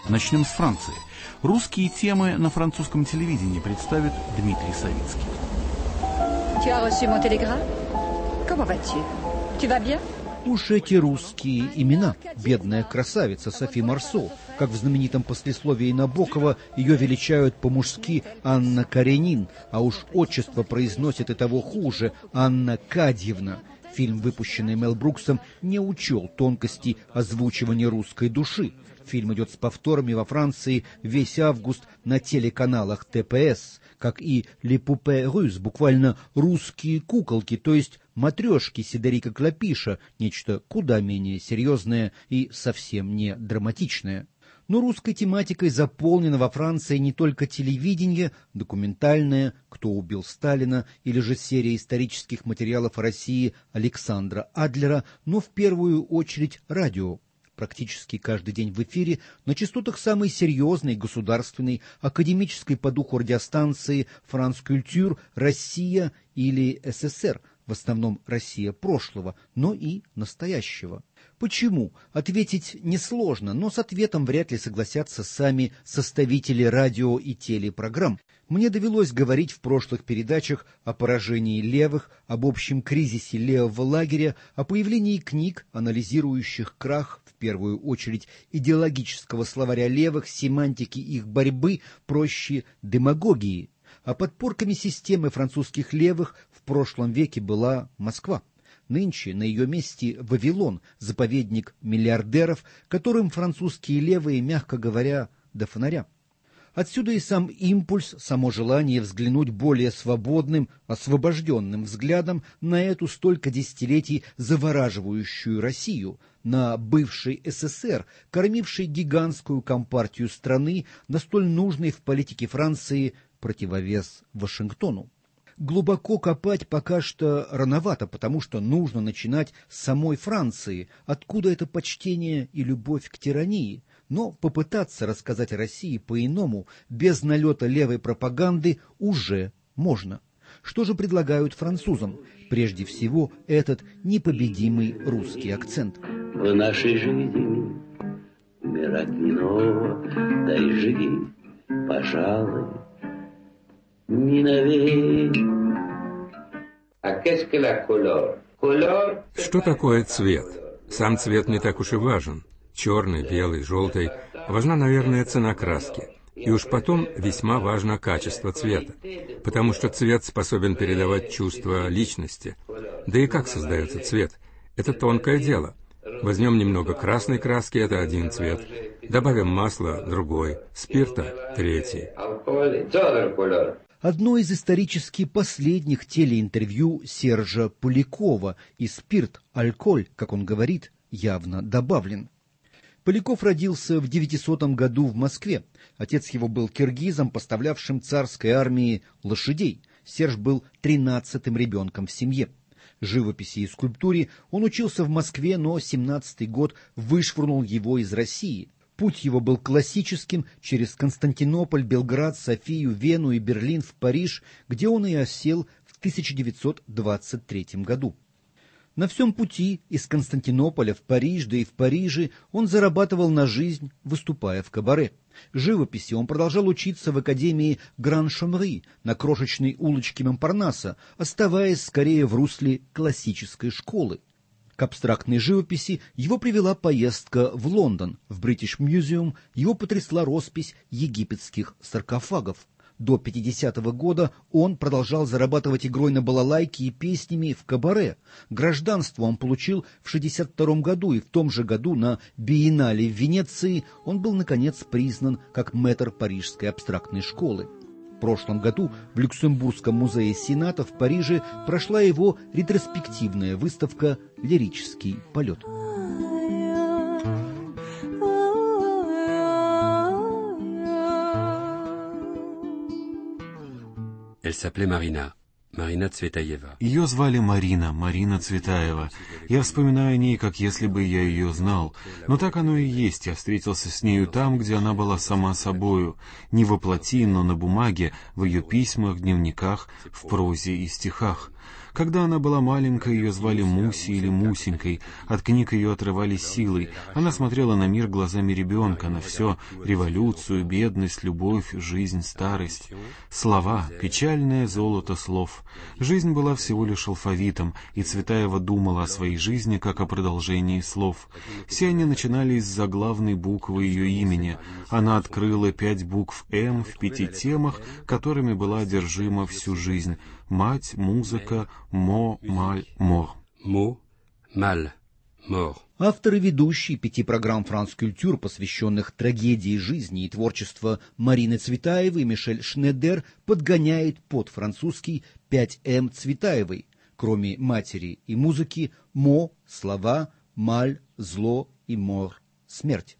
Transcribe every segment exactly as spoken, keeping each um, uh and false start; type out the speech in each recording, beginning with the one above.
Начнем с Франции. Русские темы на французском телевидении представит Дмитрий Савицкий. Tu as reçu mon télégramme? Comment vas-tu? Tu vas bien? Уж эти русские имена. Бедная красавица Софи Марсо. Как в знаменитом послесловии Набокова ее величают по-мужски Анна Каренин, а уж отчество произносит и того хуже – Анна Кадьевна. Фильм, выпущенный Мел Бруксом, не учел тонкостей озвучивания русской души. Фильм идет с повторами во Франции весь август на телеканалах Т П С, как и «Les poupées russes», буквально «русские куколки», то есть матрешки Сидорика Клопиша, нечто куда менее серьезное и совсем не драматичное. Но русской тематикой заполнено во Франции не только телевидение, документальное «Кто убил Сталина» или же серия исторических материалов о России Александра Адлера, но в первую очередь радио. Практически каждый день в эфире на частотах самой серьезной государственной, академической по духу радиостанции «Франс Культур», «Россия» или С С С Р, в основном Россия прошлого, но и настоящего. Почему? Ответить несложно, но с ответом вряд ли согласятся сами составители радио и телепрограмм. Мне довелось говорить в прошлых передачах о поражении левых, об общем кризисе левого лагеря, о появлении книг, анализирующих крах, в первую очередь, идеологического словаря левых, семантики их борьбы, проще демагогии. А подпорками системы французских левых в прошлом веке была Москва. Нынче на ее месте Вавилон, заповедник миллиардеров, которым французские левые, мягко говоря, до фонаря. Отсюда и сам импульс, само желание взглянуть более свободным, освобожденным взглядом на эту столько десятилетий завораживающую Россию, на бывший С С С Р, кормивший гигантскую компартию страны, на столь нужной в политике Франции противовес Вашингтону. Глубоко копать пока что рановато, потому что нужно начинать с самой Франции, откуда это почтение и любовь к тирании. Но попытаться рассказать о России по-иному, без налета левой пропаганды, уже можно. Что же предлагают французам? Прежде всего, этот непобедимый русский акцент. В нашей жизни умирать не ново, да и живи, пожалуй, не навек. Что такое цвет? Сам цвет не так уж и важен. Черный, белый, желтый. Важна, наверное, цена краски. И уж потом весьма важно качество цвета, потому что цвет способен передавать чувство личности. Да и как создается цвет? Это тонкое дело. Возьмем немного красной краски, это один цвет. Добавим масла, другой. Спирта, третий. Одно из исторически последних телеинтервью Сержа Полякова, и спирт, алкоголь, как он говорит, явно добавлен. Поляков родился в девятисотом году в Москве. Отец его был киргизом, поставлявшим царской армии лошадей. Серж был тринадцатым ребенком в семье. Живописи и скульптуре он учился в Москве, но семнадцатый год вышвырнул его из России. Путь его был классическим через Константинополь, Белград, Софию, Вену и Берлин в Париж, где он и осел в тысяча девятьсот двадцать третьем году. На всем пути из Константинополя в Париж, да и в Париже он зарабатывал на жизнь, выступая в кабаре. Живописи он продолжал учиться в академии Гран-Шомри на крошечной улочке Монпарнаса, оставаясь скорее в русле классической школы. К абстрактной живописи его привела поездка в Лондон. В British Museum его потрясла роспись египетских саркофагов. До пятидесятого года он продолжал зарабатывать игрой на балалайке и песнями в кабаре. Гражданство он получил в шестьдесят втором году, и в том же году на биеннале в Венеции он был, наконец, признан как мэтр парижской абстрактной школы. В прошлом году в Люксембургском музее Сената в Париже прошла его ретроспективная выставка «Лирический полет». Elle s'appelait Marina. Марина Цветаева. Ее звали Марина, Марина Цветаева. Я вспоминаю о ней, как если бы я ее знал. Но так оно и есть. Я встретился с нею там, где она была сама собою. Не во плоти, но на бумаге, в ее письмах, дневниках, в прозе и стихах. Когда она была маленькой, ее звали Муси или Мусенькой. От книг ее отрывали силой. Она смотрела на мир глазами ребенка, на все — революцию, бедность, любовь, жизнь, старость. Слова — печальное золото слов. Жизнь была всего лишь алфавитом, и Цветаева думала о своей жизни как о продолжении слов. Все они начинались с заглавной буквы ее имени. Она открыла пять букв «М» в пяти темах, которыми была одержима всю жизнь. Мать, музыка, мо, маль, мор. Мо, маль, мор. Автор и ведущий пяти программ «Франс Культур», посвященных трагедии жизни и творчества Марины Цветаевой, Мишель Шнедер подгоняет под французский пять эм Цветаевой. Кроме матери и музыки, мо — слова, маль — зло и мор — смерть.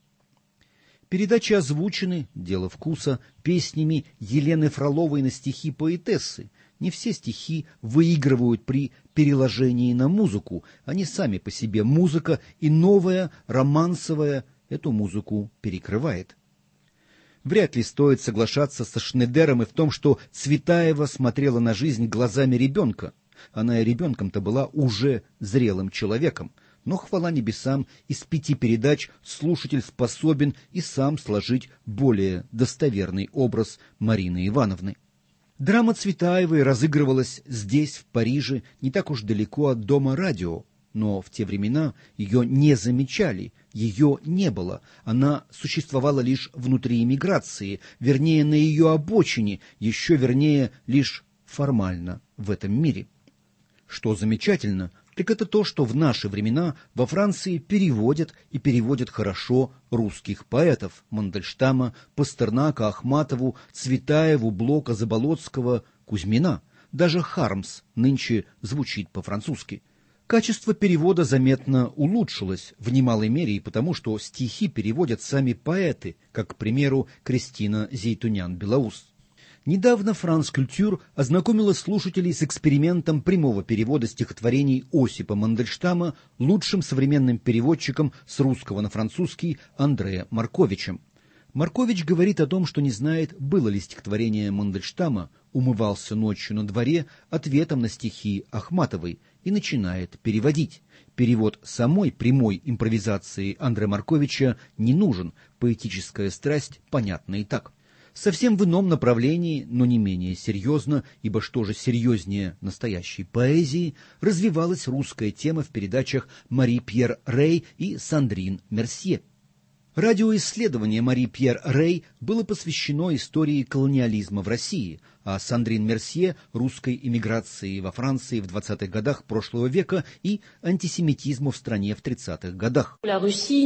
Передачи озвучены, дело вкуса, песнями Елены Фроловой на стихи поэтессы. Не все стихи выигрывают при переложении на музыку. Они сами по себе музыка, и новая, романсовая, эту музыку перекрывает. Вряд ли стоит соглашаться со Шнедером и в том, что Цветаева смотрела на жизнь глазами ребенка. Она и ребенком-то была уже зрелым человеком. Но, хвала небесам, из пяти передач слушатель способен и сам сложить более достоверный образ Марины Ивановны. Драма Цветаевой разыгрывалась здесь, в Париже, не так уж далеко от дома радио, но в те времена ее не замечали, ее не было, она существовала лишь внутри эмиграции, вернее, на ее обочине, еще вернее, лишь формально в этом мире. Что замечательно, так это то, что в наши времена во Франции переводят и переводят хорошо русских поэтов Мандельштама, Пастернака, Ахматову, Цветаеву, Блока, Заболоцкого, Кузьмина. Даже Хармс нынче звучит по-французски. Качество перевода заметно улучшилось, в немалой мере и потому, что стихи переводят сами поэты, как, к примеру, Кристина Зейтунян-Белоус. Недавно «Франс Культур» ознакомила слушателей с экспериментом прямого перевода стихотворений Осипа Мандельштама лучшим современным переводчиком с русского на французский Андреа Марковичем. Маркович говорит о том, что не знает, было ли стихотворение Мандельштама «Умывался ночью на дворе» ответом на стихи Ахматовой, и начинает переводить. Перевод самой прямой импровизации Андреа Марковича не нужен, поэтическая страсть понятна и так. Совсем в ином направлении, но не менее серьезно, ибо что же серьезнее настоящей поэзии, развивалась русская тема в передачах Мари-Пьер Рей и Сандрин Мерсье. Радиоисследование Мари-Пьер Рей было посвящено истории колониализма в России, а Сандрин Мерсье – русской эмиграции во Франции в двадцатых годах прошлого века и антисемитизму в стране в тридцатых годах. Россия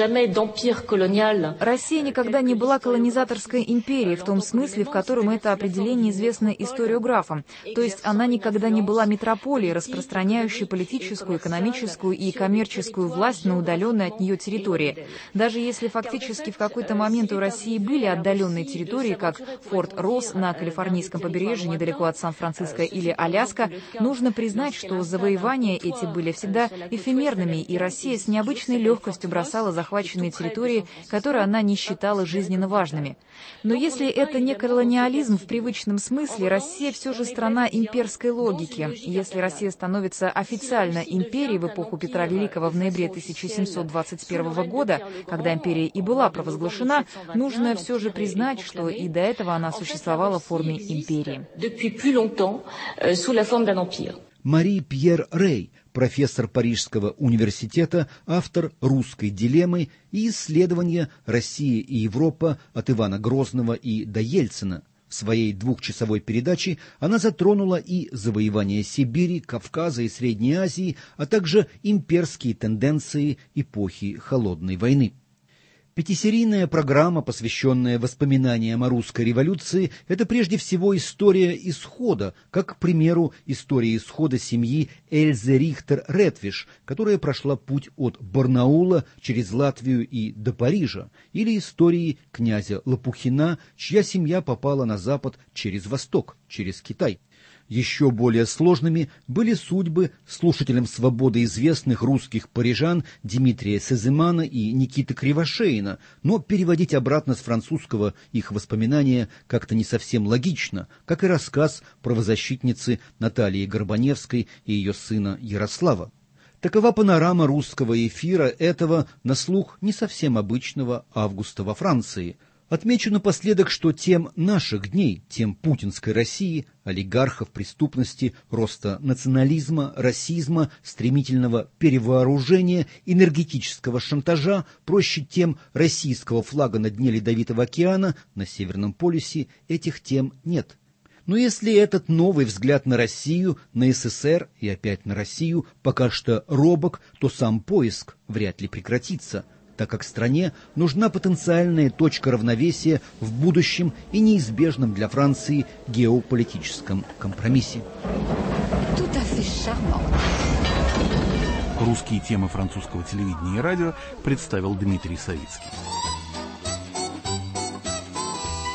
никогда не была колонизаторской империей в том смысле, в котором это определение известно историографам, то есть она никогда не была метрополией, распространяющей политическую, экономическую и коммерческую власть на удаленные от нее территории. Даже если фактически в какой-то момент у России были отдаленные территории, как Форт Росс на калифорнийском побережье недалеко от Сан-Франциско или Аляска, нужно признать, что завоевания эти были всегда эфемерными, и Россия с необычной легкостью бросала захваченные территории, которые она не считала жизненно важными. Но если это не колониализм в привычном смысле, Россия все же страна имперской логики. Если Россия становится официально империей в эпоху Петра Великого в ноябре тысяча семьсот двадцать первого года, когда империя и была провозглашена, нужно все же признать, что и до этого она существовала в форме империи. Мари-Пьер Рей, профессор Парижского университета, автор «Русской дилеммы» и исследования «Россия и Европа» от Ивана Грозного и до Ельцина. В своей двухчасовой передаче она затронула и завоевание Сибири, Кавказа и Средней Азии, а также имперские тенденции эпохи Холодной войны. Пятисерийная программа, посвященная воспоминаниям о русской революции, это прежде всего история исхода, как, к примеру, история исхода семьи Эльзы Рихтер-Ретвиш, которая прошла путь от Барнаула через Латвию и до Парижа, или истории князя Лопухина, чья семья попала на запад через восток, через Китай. еще более сложными были судьбы слушателям «Свободы» известных русских парижан Дмитрия Сеземана и Никиты Кривошеина, но переводить обратно с французского их воспоминания как-то не совсем логично, как и рассказ правозащитницы Натальи Горбаневской и ее сына Ярослава. Такова панорама русского эфира этого, на слух, не совсем обычного августа во Франции. Отмечу напоследок, что тем наших дней, тем путинской России, олигархов, преступности, роста национализма, расизма, стремительного перевооружения, энергетического шантажа, проще тем российского флага на дне Ледовитого океана, на Северном полюсе, этих тем нет. Но если этот новый взгляд на Россию, на СССР и опять на Россию пока что робок, то сам поиск вряд ли прекратится, так как стране нужна потенциальная точка равновесия в будущем и неизбежном для Франции геополитическом компромиссе. Русские темы французского телевидения и радио представил Дмитрий Савицкий.